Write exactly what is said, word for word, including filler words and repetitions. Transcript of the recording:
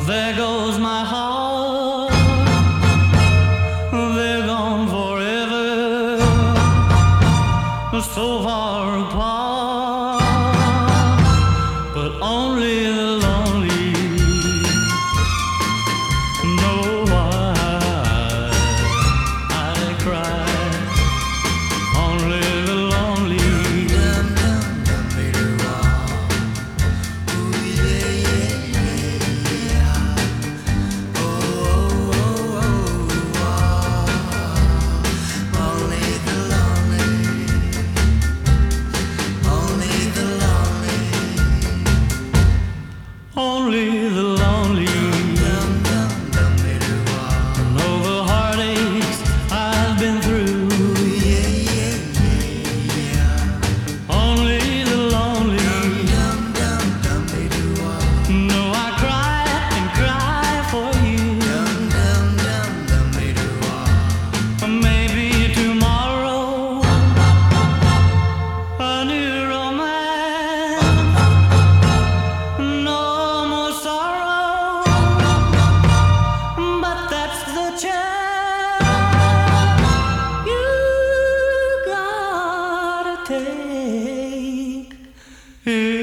There goes my heart, they're gone forever, so far apart, but only the lonely know why I cry. Only the lonely. Only the lonely know the heartaches I've been through. Only the lonely know I cry and cry for you. Maybe tomorrow a new romance. No more sorrow, but that's the chance you gotta take.